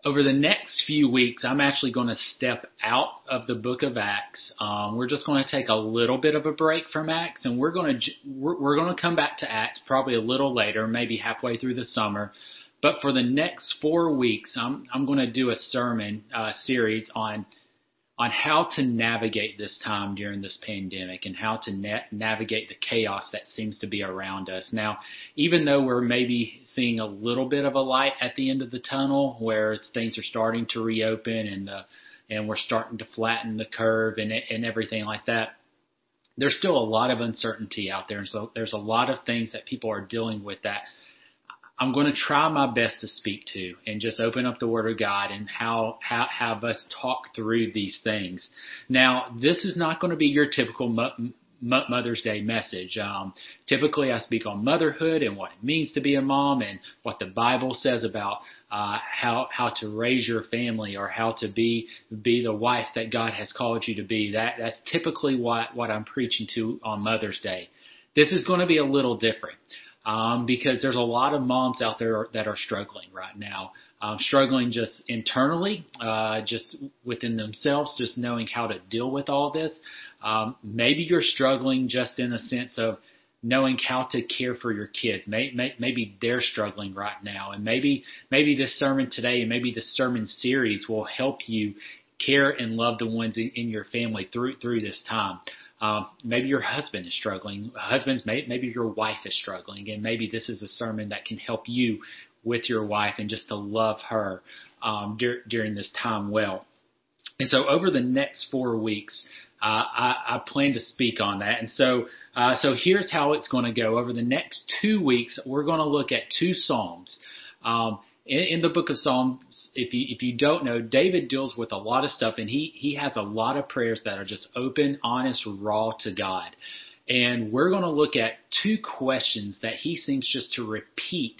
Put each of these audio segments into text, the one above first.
over the next few weeks, I'm actually going to step out of the book of Acts. We're just going to take a little bit of a break from Acts, and we're going to come back to Acts probably a little later, maybe halfway through the summer. But for the next 4 weeks, I'm going to do a sermon series on how to navigate this time during this pandemic and how to navigate the chaos that seems to be around us. Now, even though we're maybe seeing a little bit of a light at the end of the tunnel where things are starting to reopen and we're starting to flatten the curve and everything like that, there's still a lot of uncertainty out there. And so there's a lot of things that people are dealing with that I'm going to try my best to speak to and just open up the Word of God and how have us talk through these things. Now, this is not going to be your typical Mother's Day message. Typically, I speak on motherhood and what it means to be a mom and what the Bible says about how to raise your family or how to be the wife that God has called you to be. That's typically what I'm preaching to on Mother's Day. This is going to be a little different. Because there's a lot of moms out there that are struggling right now, struggling just internally, just within themselves, just knowing how to deal with all this. Maybe you're struggling just in a sense of knowing how to care for your kids. Maybe they're struggling right now, and maybe this sermon today and maybe this sermon series will help you care and love the ones in your family through this time. Maybe your husband is struggling. Husbands, maybe your wife is struggling, and maybe this is a sermon that can help you with your wife and just to love her during this time well. And so over the next 4 weeks, I plan to speak on that. And so here's how it's going to go. Over the next 2 weeks, we're going to look at 2 Psalms. In the book of Psalms, if you don't know, David deals with a lot of stuff, and he has a lot of prayers that are just open, honest, raw to God. And we're going to look at 2 questions that he seems just to repeat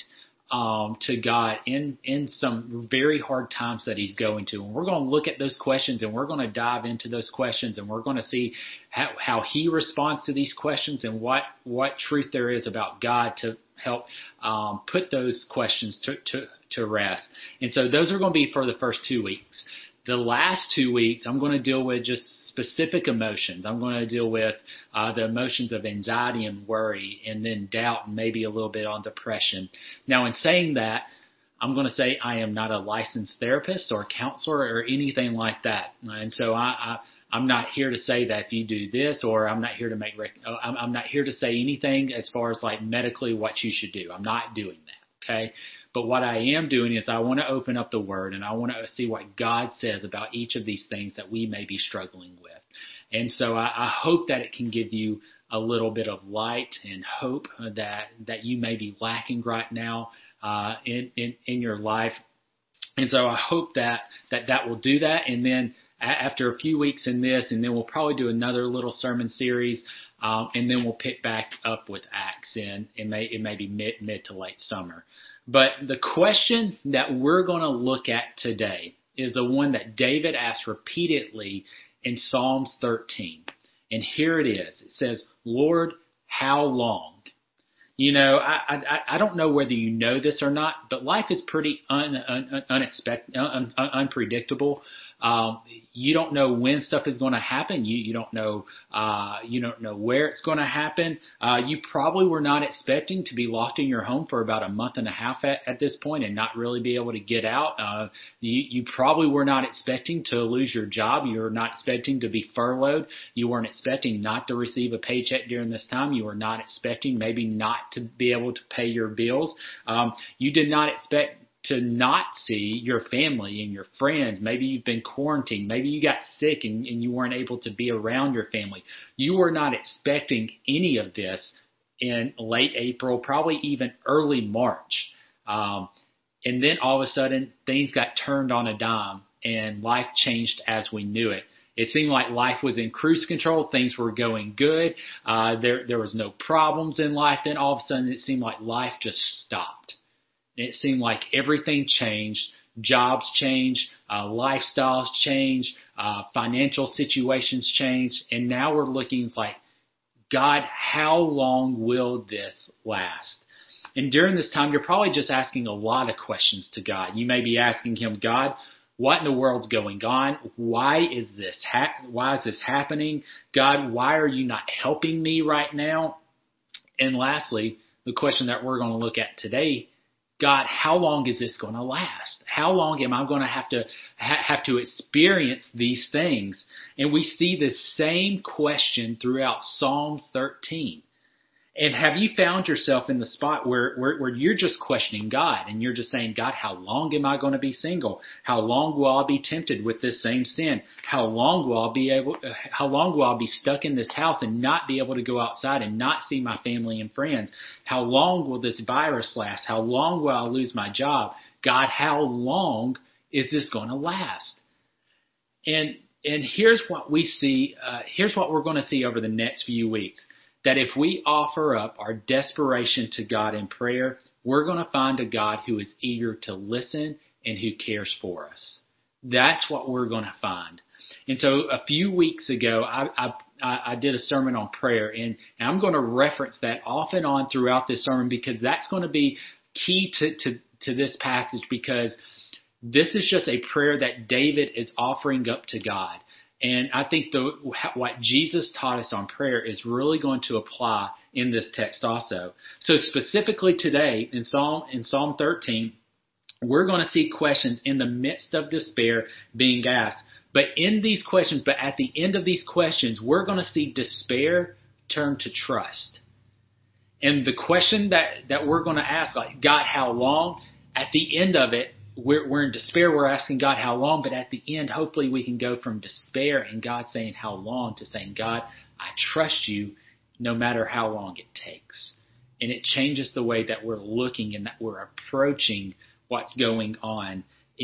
to God in some very hard times that he's going to. And we're going to look at those questions, and we're going to dive into those questions, and we're going to see how he responds to these questions and what truth there is about God to help put those questions to rest. And so those are going to be for the first 2 weeks. The last 2 weeks, I'm going to deal with just specific emotions. I'm going to deal with the emotions of anxiety and worry, and then doubt, and maybe a little bit on depression. Now, in saying that, I'm going to say I am not a licensed therapist or counselor or anything like that. And so I'm not here to say that if you do this, or I'm not here to I'm not here to say anything as far as like medically what you should do. I'm not doing that. Okay. But what I am doing is I want to open up the Word, and I want to see what God says about each of these things that we may be struggling with. And so I hope that it can give you a little bit of light and hope that you may be lacking right now in your life. And so I hope that will do that. And then after a few weeks in this, and then we'll probably do another little sermon series, and then we'll pick back up with Acts it may be mid to late summer. But the question that we're going to look at today is the one that David asked repeatedly in Psalms 13. And here it is. It says, Lord, how long? You know, I don't know whether you know this or not, but life is pretty unpredictable. You don't know when stuff is going to happen. You don't know where it's going to happen. You probably were not expecting to be locked in your home for about a month and a half at this point and not really be able to get out. You probably were not expecting to lose your job. You were not expecting to be furloughed. You weren't expecting not to receive a paycheck during this time. You were not expecting maybe not to be able to pay your bills. You did not expect to not see your family and your friends. Maybe you've been quarantined. Maybe you got sick and you weren't able to be around your family. You were not expecting any of this in late April, probably even early March. And then all of a sudden, things got turned on a dime and life changed as we knew it. It seemed like life was in cruise control. Things were going good. There was no problems in life. Then all of a sudden, it seemed like life just stopped. It seemed like everything changed. Jobs changed, lifestyles changed, financial situations changed, and now we're looking like, God, how long will this last? And during this time, you're probably just asking a lot of questions to God. You may be asking him, God, what in the world's going on? Why is this happening? God, why are you not helping me right now? And lastly, the question that we're going to look at today, God, how long is this going to last? How long am I going to have to experience these things? And we see the same question throughout Psalms 13. And have you found yourself in the spot where you're just questioning God and you're just saying, God, how long am I going to be single? How long will I be tempted with this same sin? How long will I be stuck in this house and not be able to go outside and not see my family and friends? How long will this virus last? How long will I lose my job? God, how long is this going to last? And here's what we see. Here's what we're going to see over the next few weeks. That if we offer up our desperation to God in prayer, we're going to find a God who is eager to listen and who cares for us. That's what we're going to find. And so a few weeks ago, I did a sermon on prayer, and I'm going to reference that off and on throughout this sermon because that's going to be key to this passage, because this is just a prayer that David is offering up to God. And I think what Jesus taught us on prayer is really going to apply in this text also. So specifically today in Psalm 13, we're going to see questions in the midst of despair being asked. But at the end of these questions, we're going to see despair turn to trust. And the question that we're going to ask, like, God, how long? At the end of it, we're in despair. We're asking God how long, but at the end, hopefully we can go from despair and God saying how long to saying, God, I trust you no matter how long it takes. And it changes the way that we're looking and that we're approaching what's going on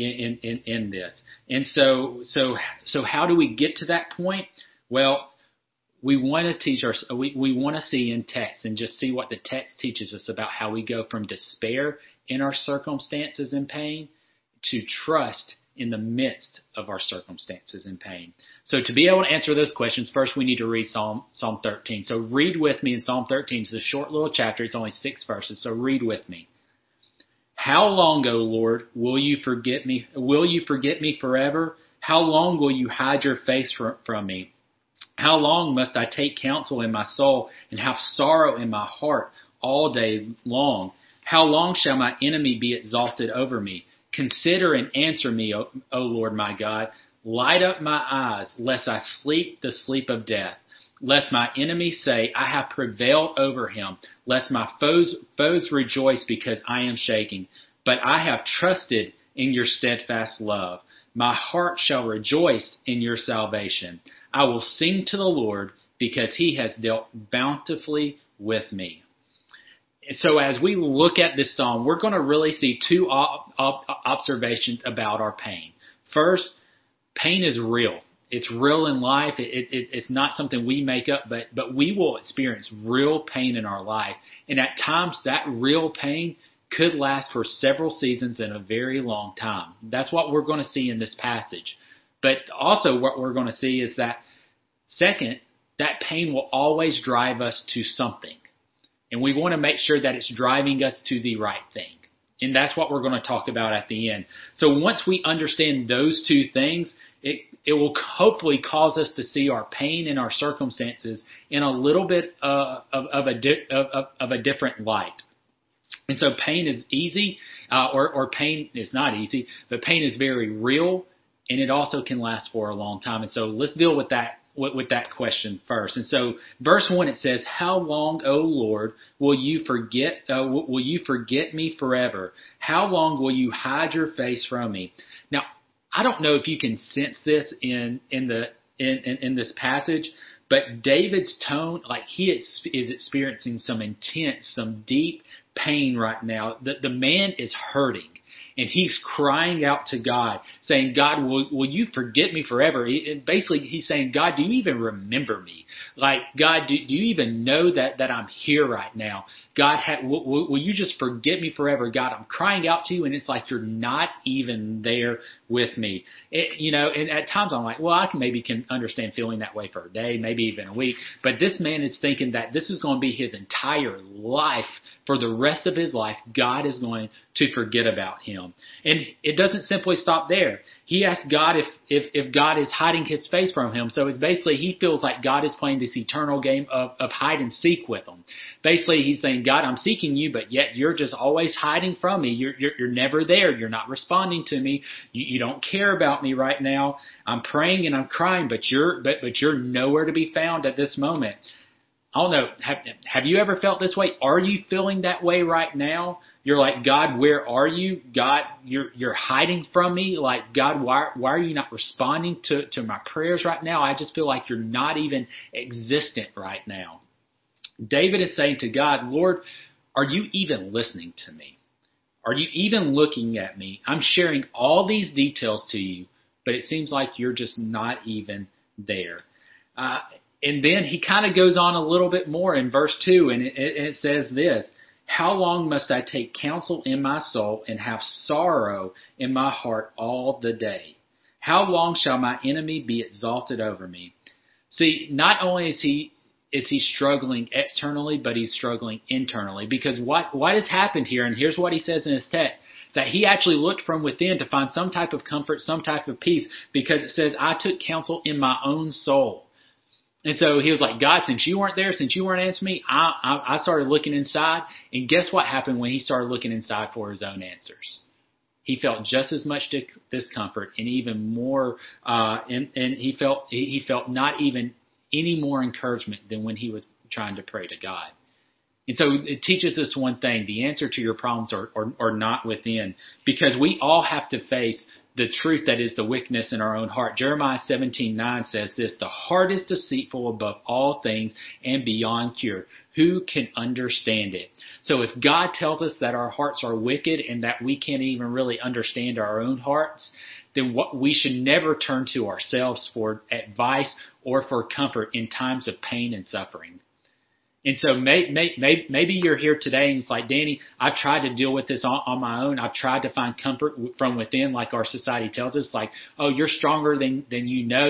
in this. And so how do we get to that point? Well, we want to we want to see in text and just see what the text teaches us about how we go from despair in our circumstances and pain to trust in the midst of our circumstances and pain. So to be able to answer those questions, first we need to read Psalm 13. So read with me in Psalm 13. It's a short little chapter. It's only 6 verses. So read with me. How long, O Lord, will you forget me? Will you forget me forever? How long will you hide your face from me? How long must I take counsel in my soul and have sorrow in my heart all day long? How long shall my enemy be exalted over me? Consider and answer me, O Lord my God. Light up my eyes, lest I sleep the sleep of death. Lest my enemies say, I have prevailed over him. Lest my foes rejoice because I am shaking. But I have trusted in your steadfast love. My heart shall rejoice in your salvation. I will sing to the Lord because he has dealt bountifully with me. So as we look at this psalm, we're going to really see 2 observations about our pain. First, pain is real. It's real in life. It's not something we make up, but we will experience real pain in our life. And at times, that real pain could last for several seasons and a very long time. That's what we're going to see in this passage. But also what we're going to see is that, second, that pain will always drive us to something. And we want to make sure that it's driving us to the right thing. And that's what we're going to talk about at the end. So once we understand those 2 things, it will hopefully cause us to see our pain and our circumstances in a little bit of a different light. And so pain is easy, or pain is not easy, but pain is very real, and it also can last for a long time. And so let's deal with that question first. And so verse 1, it says, how long, O Lord, will you forget me forever? How long will you hide your face from me? Now, I don't know if you can sense this in this passage, but David's tone, like he is experiencing some intense, some deep pain right now. The man is hurting. And he's crying out to God, saying, God, will you forget me forever? Basically, he's saying, God, do you even remember me? Like, God, do you even know that I'm here right now? God, will you just forget me forever? God, I'm crying out to you, and it's like you're not even there with me. And at times I'm like, well, I can understand feeling that way for a day, maybe even a week. But this man is thinking that this is going to be his entire life. For the rest of his life, God is going to forget about him. And it doesn't simply stop there. He asks God if God is hiding his face from him. So it's basically he feels like God is playing this eternal game of hide and seek with him. Basically, he's saying, God, I'm seeking you, but yet you're just always hiding from me. You're never there. You're not responding to me. You don't care about me right now. I'm praying and I'm crying, but you're nowhere to be found at this moment. I don't know. Have you ever felt this way? Are you feeling that way right now? You're like, God, where are you? God, you're hiding from me. Like, God, why are you not responding to my prayers right now? I just feel like you're not even existent right now. David is saying to God, Lord, are you even listening to me? Are you even looking at me? I'm sharing all these details to you, but it seems like you're just not even there. And then he kind of goes on a little bit more in verse 2, and it says this, how long must I take counsel in my soul and have sorrow in my heart all the day? How long shall my enemy be exalted over me? See, not only is he struggling externally, but he's struggling internally. Because what has happened here, and here's what he says in his text, that he actually looked from within to find some type of comfort, some type of peace, because it says, I took counsel in my own soul. And so he was like, God, since you weren't there, since you weren't answering me, I started looking inside. And guess what happened when he started looking inside for his own answers? He felt just as much discomfort and even more, and he felt not even any more encouragement than when he was trying to pray to God. And so it teaches us one thing: the answer to your problems are not within, because we all have to face the truth that is the wickedness in our own heart. Jeremiah 17:9 says this, the heart is deceitful above all things and beyond cure. Who can understand it? So if God tells us that our hearts are wicked and that we can't even really understand our own hearts, then we should never turn to ourselves for advice or for comfort in times of pain and suffering. And so maybe you're here today and it's like, Danny, I've tried to deal with this on my own. I've tried to find comfort from within, like our society tells us, like, oh, you're stronger than you know.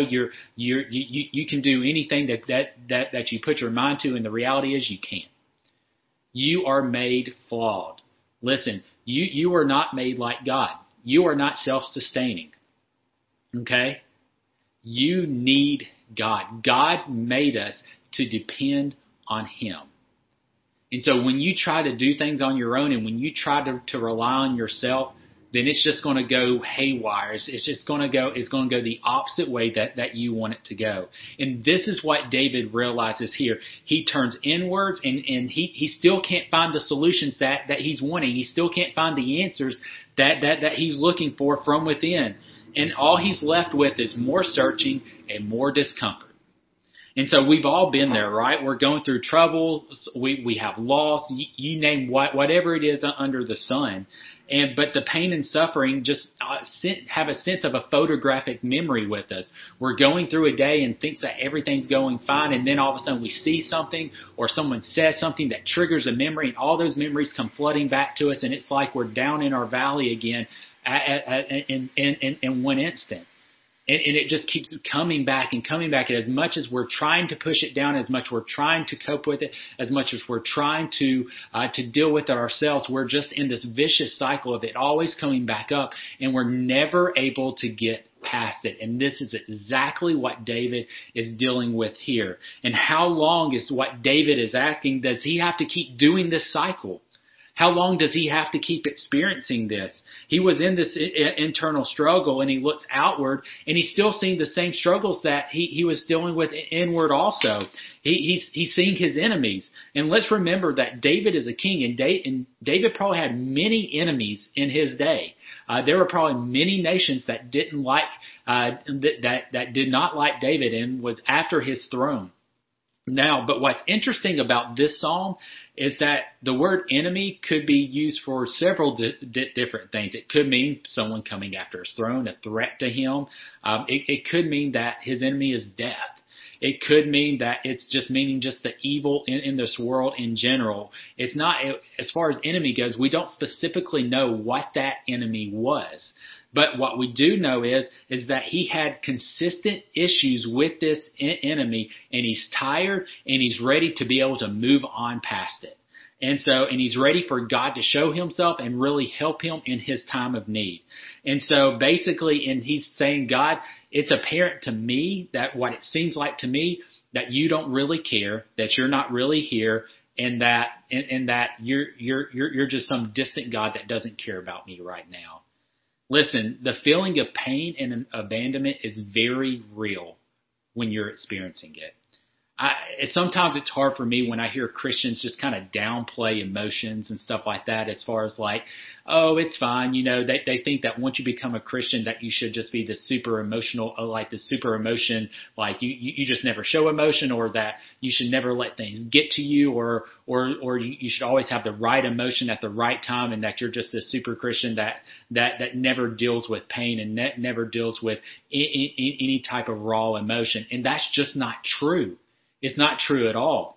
You can do anything that you put your mind to, and the reality is you can't. You are made flawed. Listen, you are not made like God. You are not self-sustaining. Okay? You need God. God made us to depend on Him. And so when you try to do things on your own and when you try to rely on yourself, then it's just going to go haywire. It's going to go the opposite way that you want it to go. And this is what David realizes here. He turns inwards and he still can't find the solutions that he's wanting. He still can't find the answers that he's looking for from within. And all he's left with is more searching and more discomfort. And so we've all been there, right? We're going through trouble. We have loss. You name whatever it is under the sun. But the pain and suffering just have a sense of a photographic memory with us. We're going through a day and thinks that everything's going fine, and then all of a sudden we see something or someone says something that triggers a memory, and all those memories come flooding back to us, and it's like we're down in our valley again in one instant. And it just keeps coming back and coming back. And as much as we're trying to push it down, as much we're trying to cope with it, as much as we're trying to deal with it ourselves, we're just in this vicious cycle of it always coming back up, and we're never able to get past it. And this is exactly what David is dealing with here. And how long is what David is asking? Does he have to keep doing this cycle? How long does he have to keep experiencing this? He was in this internal struggle, and he looks outward, and he's still seeing the same struggles that he was dealing with inward also. He's seeing his enemies. And let's remember that David is a king, and David probably had many enemies in his day. There were probably many nations that didn't like that did not like David and was after his throne. Now, but what's interesting about this psalm is that the word enemy could be used for several different things. It could mean someone coming after his throne, a threat to him. It could mean that his enemy is death. It could mean that it's just meaning just the evil in this world in general. It's not, as far as enemy goes, we don't specifically know what that enemy was. But what we do know is that he had consistent issues with this enemy, and he's tired and he's ready to be able to move on past it. And he's ready for God to show himself and really help him in his time of need. And so basically, and he's saying, God, it's apparent to me that what it seems like to me that you don't really care, that you're not really here, and that you're just some distant God that doesn't care about me right now. Listen, the feeling of pain and abandonment is very real when you're experiencing it. Sometimes it's hard for me when I hear Christians just kind of downplay emotions and stuff like that, as far as like, oh, it's fine. They think that once you become a Christian that you should just be the super emotional, like the super emotion, like you just never show emotion, or that you should never let things get to you, or you should always have the right emotion at the right time, and that you're just a super Christian that never deals with pain and never deals with any type of raw emotion. And that's just not true. It's not true at all.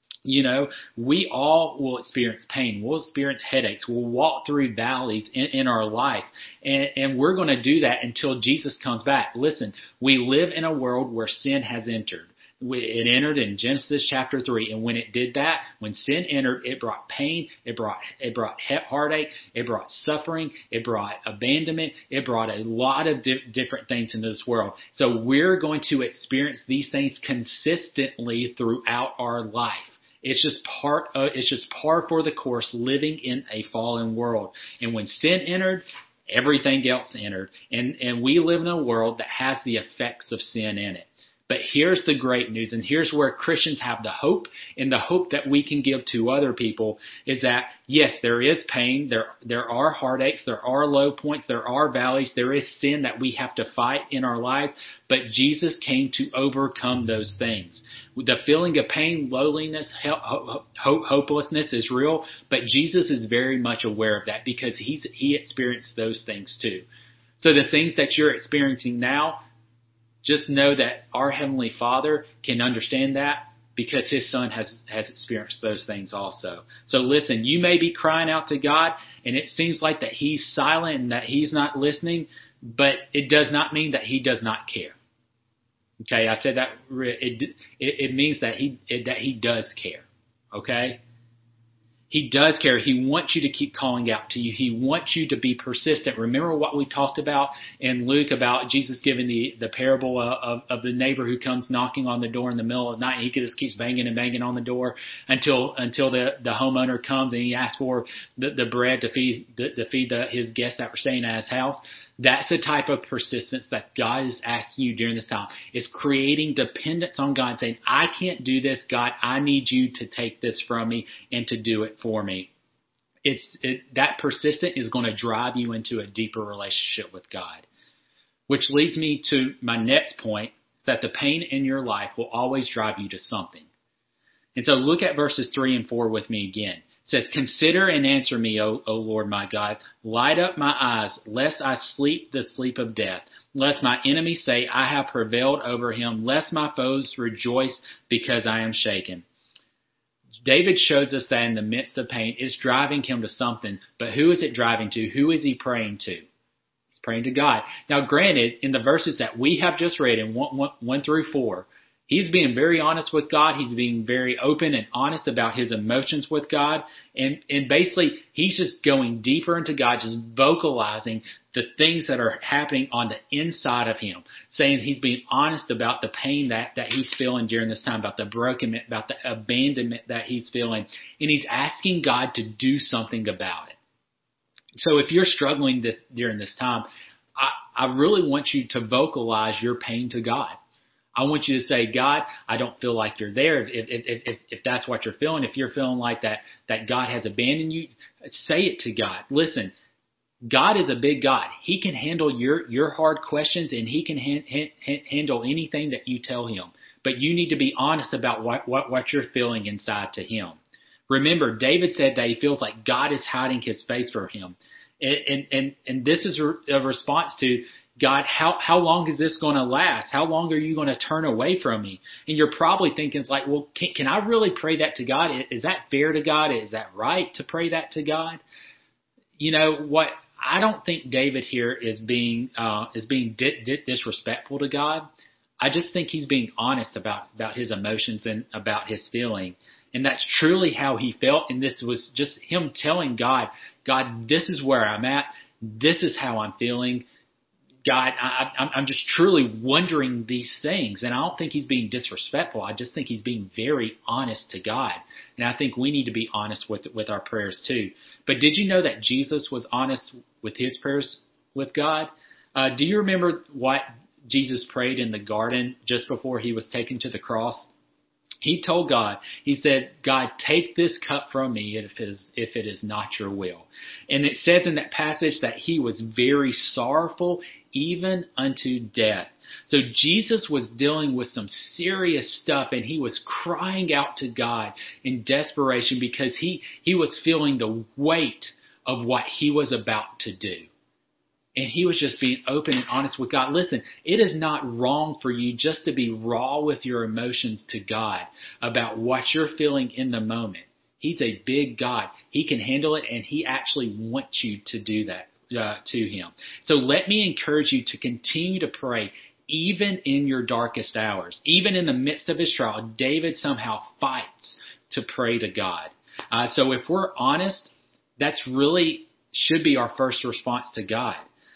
We all will experience pain. We'll experience headaches. We'll walk through valleys in our life. And we're going to do that until Jesus comes back. Listen, we live in a world where sin has entered. It entered in Genesis chapter 3. And when it did that, when sin entered, it brought pain, it brought heartache, it brought suffering, it brought abandonment, it brought a lot of different things into this world. So we're going to experience these things consistently throughout our life. It's just par for the course living in a fallen world. And when sin entered, everything else entered. And we live in a world that has the effects of sin in it. But here's the great news, and here's where Christians have the hope, and the hope that we can give to other people is that, yes, there is pain, there are heartaches, there are low points, there are valleys, there is sin that we have to fight in our lives, but Jesus came to overcome those things. The feeling of pain, loneliness, hopelessness is real, but Jesus is very much aware of that because he experienced those things too. So the things that you're experiencing now, just know that our Heavenly Father can understand that because His Son has experienced those things also. So listen, you may be crying out to God and it seems like that He's silent and that He's not listening, but it does not mean that He does not care. Okay, I said that it means that He does care. Okay? He does care. He wants you to keep calling out to you. He wants you to be persistent. Remember what we talked about in Luke about Jesus giving the parable of the neighbor who comes knocking on the door in the middle of the night. And he just keeps banging and banging on the door until the homeowner comes and he asks for the bread to feed his guests that were staying at his house. That's the type of persistence that God is asking you during this time. Is creating dependence on God, saying, I can't do this, God. I need you to take this from me and to do it for me. That persistence is going to drive you into a deeper relationship with God. Which leads me to my next point, that the pain in your life will always drive you to something. And so look at verses 3 and 4 with me again. It says, consider and answer me, O Lord my God. Light up my eyes, lest I sleep the sleep of death. Lest my enemies say, I have prevailed over him. Lest my foes rejoice because I am shaken. David shows us that in the midst of pain, it's driving him to something. But who is it driving to? Who is he praying to? He's praying to God. Now, granted, in the verses that we have just read in 1 through 4, he's being very honest with God. He's being very open and honest about his emotions with God. And basically, he's just going deeper into God, just vocalizing the things that are happening on the inside of him. Saying he's being honest about the pain that he's feeling during this time, about the brokenness, about the abandonment that he's feeling. And he's asking God to do something about it. So if you're struggling during this time, I really want you to vocalize your pain to God. I want you to say, God, I don't feel like you're there. If that's what you're feeling, if you're feeling like that God has abandoned you, say it to God. Listen, God is a big God. He can handle your hard questions, and He can handle anything that you tell Him. But you need to be honest about what you're feeling inside to Him. Remember, David said that he feels like God is hiding His face from him. And this is a response to God, how long is this going to last? How long are you going to turn away from me? And you're probably thinking, it's like, well, can I really pray that to God? Is that fair to God? Is that right to pray that to God? You know what? I don't think David here is being disrespectful to God. I just think he's being honest about his emotions and about his feeling. And that's truly how he felt. And this was just him telling God, this is where I'm at. This is how I'm feeling. God, I'm just truly wondering these things. And I don't think he's being disrespectful. I just think he's being very honest to God. And I think we need to be honest with our prayers too. But did you know that Jesus was honest with his prayers with God? Do you remember what Jesus prayed in the garden just before he was taken to the cross? He told God, he said, God, take this cup from me if it is not your will. And it says in that passage that he was very sorrowful, even unto death. So Jesus was dealing with some serious stuff, and he was crying out to God in desperation because he was feeling the weight of what he was about to do. And he was just being open and honest with God. Listen, it is not wrong for you just to be raw with your emotions to God about what you're feeling in the moment. He's a big God. He can handle it, and he actually wants you to do that to him. So let me encourage you to continue to pray even in your darkest hours. Even in the midst of his trial, David somehow fights to pray to God. So if we're honest, that's really should be our first response to God.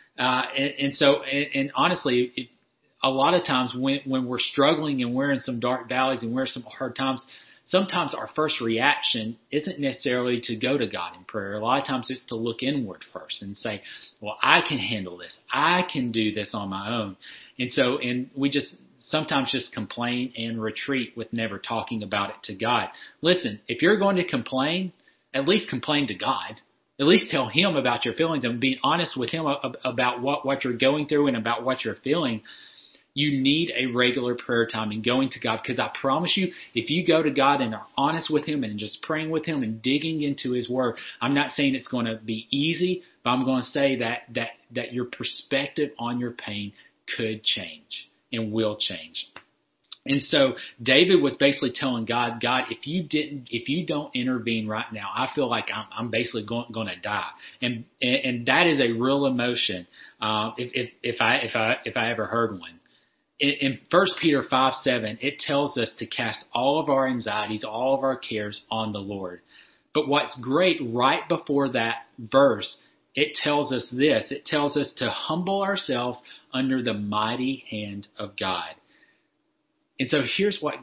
And honestly, a lot of times when we're struggling and we're in some dark valleys and we're in some hard times, sometimes our first reaction isn't necessarily to go to God in prayer. A lot of times it's to look inward first and say, well, I can handle this. I can do this on my own. And we just sometimes just complain and retreat with never talking about it to God. Listen, if you're going to complain, at least complain to God. At least tell him about your feelings and being honest with him about what you're going through and about what you're feeling. You need a regular prayer time and going to God, because I promise you, if you go to God and are honest with him and just praying with him and digging into his word, I'm not saying it's going to be easy, but I'm going to say that your perspective on your pain could change and will change. And so David was basically telling God, if you don't intervene right now, I feel like I'm basically going to die. And that is a real emotion. If I ever heard one. In 1 Peter 5:7, it tells us to cast all of our anxieties, all of our cares on the Lord. But what's great, right before that verse, it tells us this. It tells us to humble ourselves under the mighty hand of God. And so here's what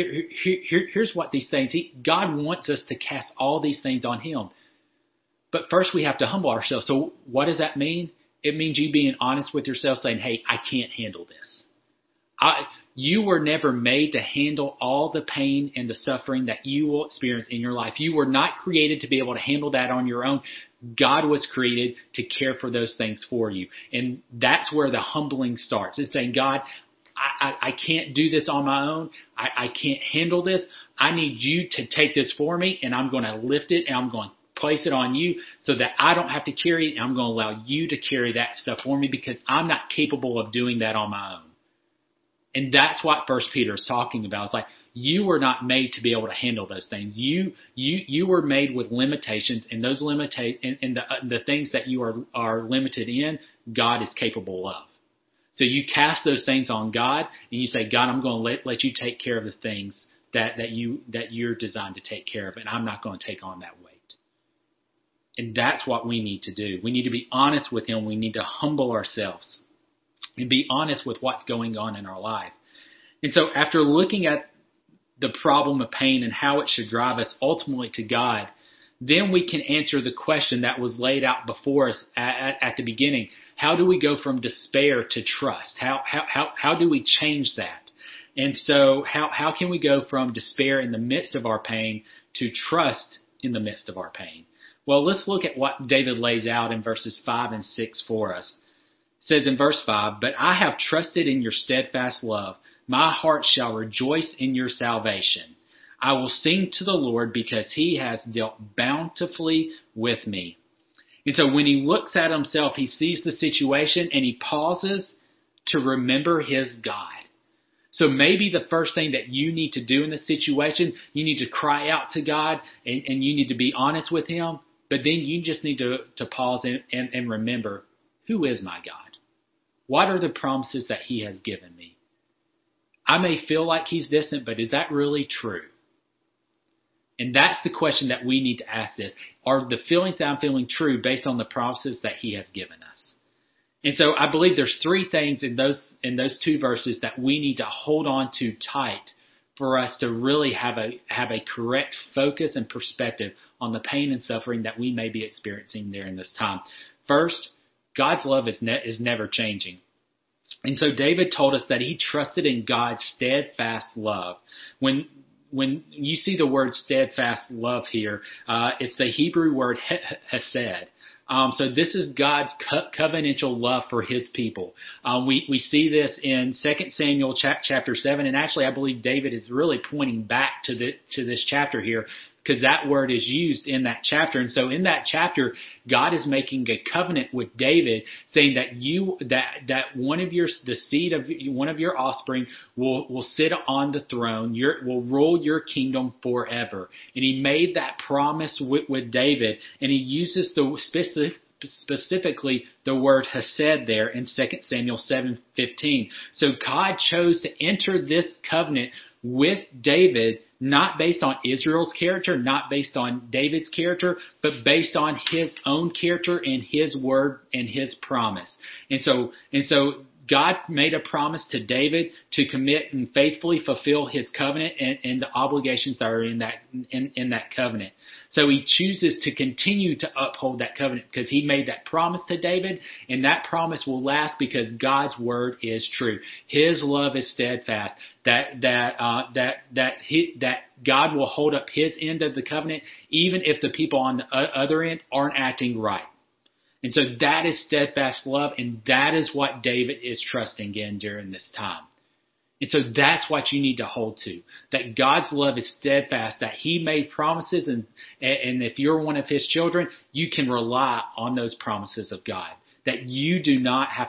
these things, God wants us to cast all these things on him. But first we have to humble ourselves. So what does that mean? It means you being honest with yourself, saying, hey, I can't handle this. You were never made to handle all the pain and the suffering that you will experience in your life. You were not created to be able to handle that on your own. God was created to care for those things for you. And that's where the humbling starts. It's saying, God, I can't do this on my own. I can't handle this. I need you to take this for me, and I'm going to lift it, and I'm going to place it on you so that I don't have to carry it, and I'm going to allow you to carry that stuff for me because I'm not capable of doing that on my own. And that's what 1 Peter is talking about. It's like you were not made to be able to handle those things. You were made with limitations, and those and the things that you are limited in, God is capable of. So you cast those things on God, and you say, God, I'm going to let you take care of the things that you're designed to take care of, and I'm not going to take on that weight. And that's what we need to do. We need to be honest with him. We need to humble ourselves and be honest with what's going on in our life. And so after looking at the problem of pain and how it should drive us ultimately to God, then we can answer the question that was laid out before us at the beginning. How do we go from despair to trust? How do we change that? And so how can we go from despair in the midst of our pain to trust in the midst of our pain? Well, let's look at what David lays out in verses 5 and 6 for us. It says in verse 5, but I have trusted in your steadfast love. My heart shall rejoice in your salvation. I will sing to the Lord because he has dealt bountifully with me. And so when he looks at himself, he sees the situation and he pauses to remember his God. So maybe the first thing that you need to do in this situation, you need to cry out to God and you need to be honest with him. But then you just need to pause and remember, who is my God? What are the promises that he has given me? I may feel like he's distant, but is that really true? And that's the question that we need to ask this. Are the feelings that I'm feeling true based on the promises that he has given us? And so I believe there's three things in those two verses that we need to hold on to tight for us to really have a correct focus and perspective on the pain and suffering that we may be experiencing during this time. First, God's love is never changing. And so David told us that he trusted in God's steadfast love. When you see the word steadfast love here, it's the Hebrew word hesed. So this is God's covenantal love for his people. We see this in 2 Samuel chapter 7, and actually I believe David is really pointing back to this chapter here, because that word is used in that chapter. And so in that chapter, God is making a covenant with David, saying that the seed of one of your offspring will sit on the throne, will rule your kingdom forever. And he made that promise with David, and he uses the specifically the word hesed there in 2 Samuel 7:15. So God chose to enter this covenant with David, not based on Israel's character, not based on David's character, but based on his own character and his word and his promise. And so God made a promise to David to commit and faithfully fulfill his covenant and the obligations that are in that covenant. So he chooses to continue to uphold that covenant because he made that promise to David, and that promise will last because God's word is true. His love is steadfast. That God will hold up his end of the covenant, even if the people on the other end aren't acting right. And so that is steadfast love, and that is what David is trusting in during this time. And so that's what you need to hold to, that God's love is steadfast, that he made promises, and if you're one of his children, you can rely on those promises of God, that you do not have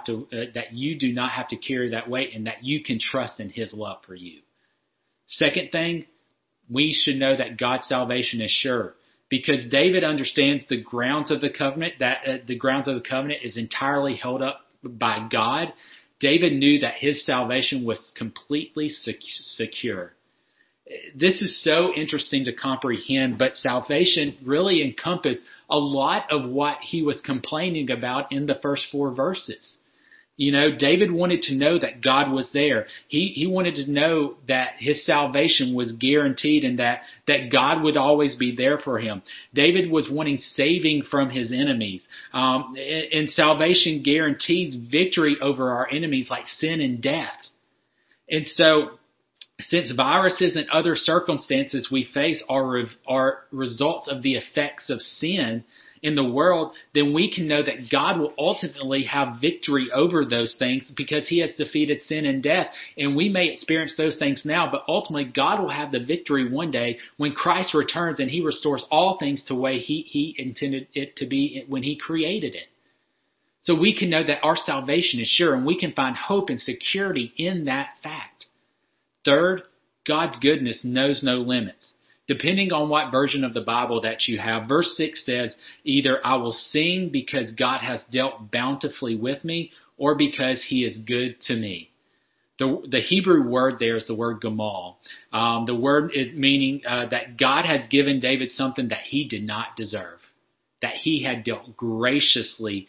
to carry that weight, and that you can trust in his love for you. Second thing, we should know that God's salvation is sure. Because David understands the grounds of the covenant, that the grounds of the covenant is entirely held up by God. David knew that his salvation was completely secure. This is so interesting to comprehend, but salvation really encompassed a lot of what he was complaining about in the first 4 verses. You know, David wanted to know that God was there. He wanted to know that his salvation was guaranteed and that God would always be there for him. David was wanting saving from his enemies. And salvation guarantees victory over our enemies like sin and death. And so, since viruses and other circumstances we face are results of the effects of sin in the world, then we can know that God will ultimately have victory over those things because he has defeated sin and death. And we may experience those things now, but ultimately God will have the victory one day when Christ returns and he restores all things to the way he intended it to be when he created it. So we can know that our salvation is sure, and we can find hope and security in that fact. Third, God's goodness knows no limits. Depending on what version of the Bible that you have, verse 6 says, either I will sing because God has dealt bountifully with me, or because he is good to me. The Hebrew word there is the word gamal. The word is meaning that God has given David something that he did not deserve, that he had dealt graciously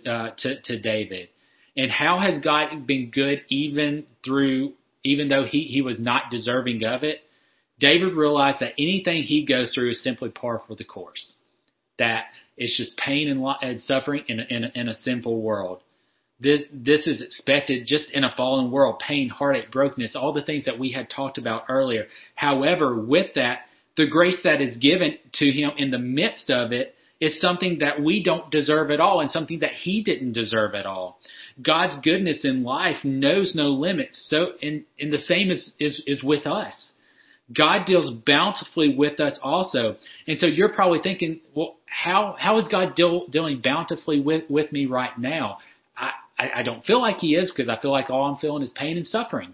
to David. And how has God been good even though he was not deserving of it? David realized that anything he goes through is simply par for the course. That it's just pain and suffering in a sinful world. This is expected just in a fallen world. Pain, heartache, brokenness, all the things that we had talked about earlier. However, with that, the grace that is given to him in the midst of it is something that we don't deserve at all, and something that he didn't deserve at all. God's goodness in life knows no limits. So, and the same is with us. God deals bountifully with us also. And so you're probably thinking, well, how is God dealing bountifully with me right now? I don't feel like he is, because I feel like all I'm feeling is pain and suffering,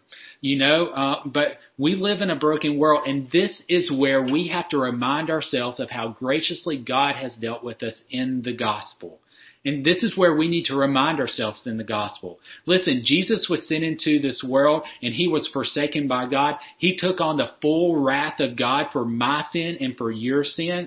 but we live in a broken world, and this is where we have to remind ourselves of how graciously God has dealt with us in the gospel. And this is where we need to remind ourselves in the gospel. Listen, Jesus was sent into this world and he was forsaken by God. He took on the full wrath of God for my sin and for your sin,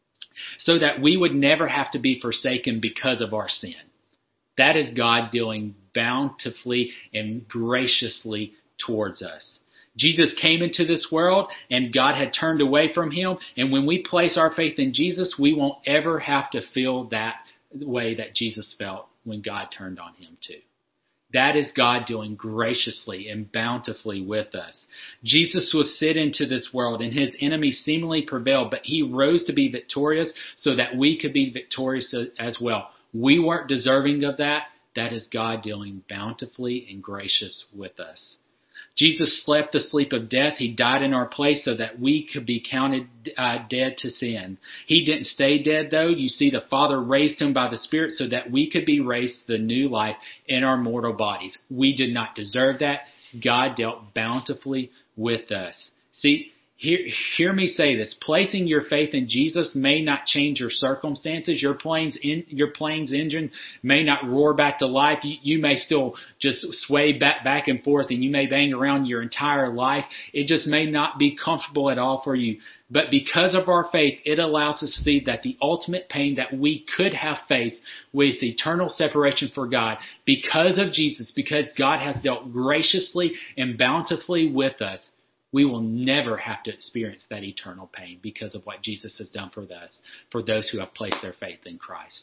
so that we would never have to be forsaken because of our sin. That is God dealing bountifully and graciously towards us. Jesus came into this world and God had turned away from him. And when we place our faith in Jesus, we won't ever have to feel that way that Jesus felt when God turned on him too. That is God dealing graciously and bountifully with us. Jesus was sent into this world and his enemies seemingly prevailed, but he rose to be victorious so that we could be victorious as well. We weren't deserving of that. That is God dealing bountifully and gracious with us. Jesus slept the sleep of death. He died in our place so that we could be counted dead to sin. He didn't stay dead, though. You see, the Father raised him by the Spirit so that we could be raised to the new life in our mortal bodies. We did not deserve that. God dealt bountifully with us. See, hear me say this. Placing your faith in Jesus may not change your circumstances. Your plane's engine may not roar back to life. You may still just sway back and forth, and you may bang around your entire life. It just may not be comfortable at all for you. But because of our faith, it allows us to see that the ultimate pain that we could have faced with eternal separation from God, because of Jesus, because God has dealt graciously and bountifully with us, we will never have to experience that eternal pain because of what Jesus has done for us, for those who have placed their faith in Christ.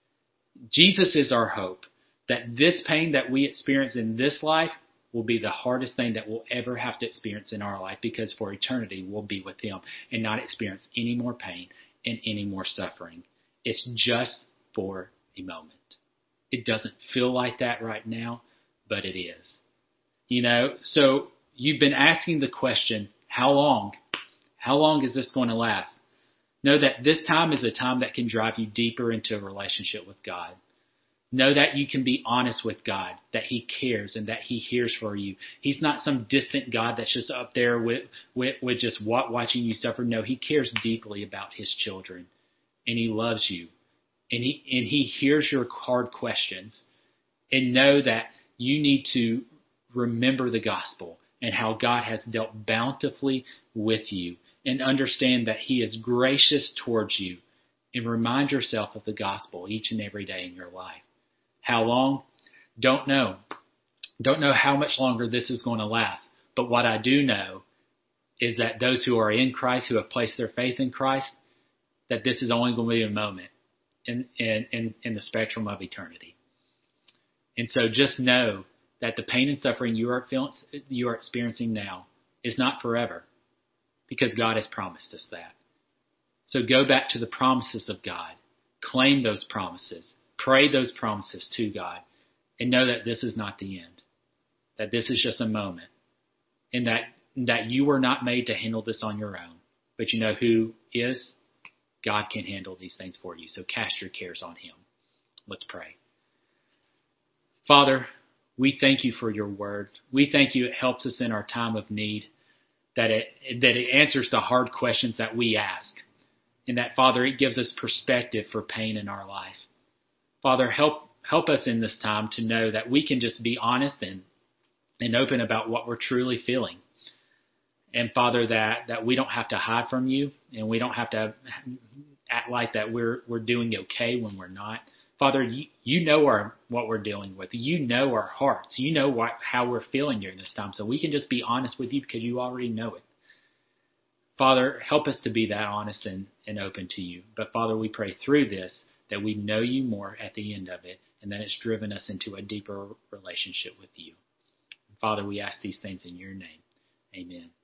Jesus is our hope that this pain that we experience in this life will be the hardest thing that we'll ever have to experience in our life, because for eternity we'll be with him and not experience any more pain and any more suffering. It's just for a moment. It doesn't feel like that right now, but it is. So you've been asking the question, how long? How long is this going to last? Know that this time is a time that can drive you deeper into a relationship with God. Know that you can be honest with God, that he cares and that he hears for you. He's not some distant God that's just up there with just watching you suffer. No, he cares deeply about his children, and he loves you, and he hears your hard questions. And know that you need to remember the gospel and how God has dealt bountifully with you, and understand that he is gracious towards you, and remind yourself of the gospel each and every day in your life. How long? Don't know. Don't know how much longer this is going to last. But what I do know is that those who are in Christ, who have placed their faith in Christ, that this is only going to be a moment in the spectrum of eternity. And so just know that the pain and suffering you are experiencing now is not forever, because God has promised us that. So go back to the promises of God. Claim those promises. Pray those promises to God, and know that this is not the end, that this is just a moment, and that you were not made to handle this on your own. But you know who is? God can handle these things for you. So cast your cares on him. Let's pray. Father, we thank you for your word. We thank you it helps us in our time of need, that it answers the hard questions that we ask, and that, Father, it gives us perspective for pain in our life. Father, help us in this time to know that we can just be honest and open about what we're truly feeling. And Father, that we don't have to hide from you, and we don't have to act like that we're doing okay when we're not. Father, you know what we're dealing with. You know our hearts. You know how we're feeling during this time. So we can just be honest with you because you already know it. Father, help us to be that honest and open to you. But Father, we pray through this that we know you more at the end of it, and that it's driven us into a deeper relationship with you. Father, we ask these things in your name. Amen.